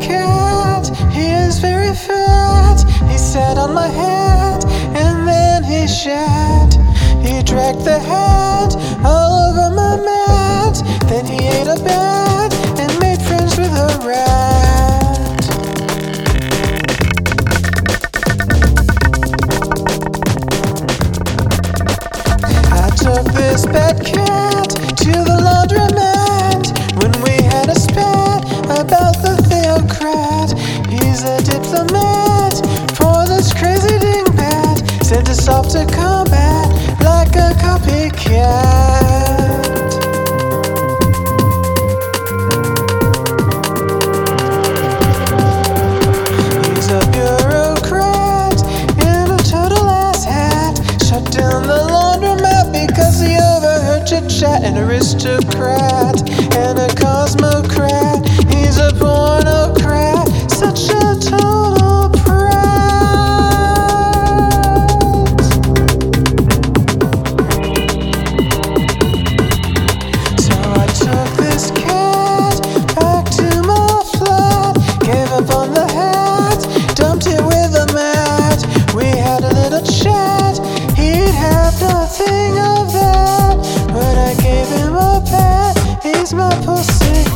cat. He is very fat. He sat on my head and then he shat. He dragged the hat all over my mat. Then he ate a bat and made friends with a rat. I took this bad cat to the laundromat when we had a spat about the theocrat. He's a diplomat for this crazy dingbat, sent us off to combat like a copycat. He's a bureaucrat in a total ass hat, shut down the laundromat because he overheard chit-chat. An aristocrat and a cosmocrat, he's a pornocrat, such a total prat. So I took this cat back to my flat, gave up on the hat, dumped it with a mat. We had a little chat, he'd have nothing of that, but I gave him a pat. He's my pussy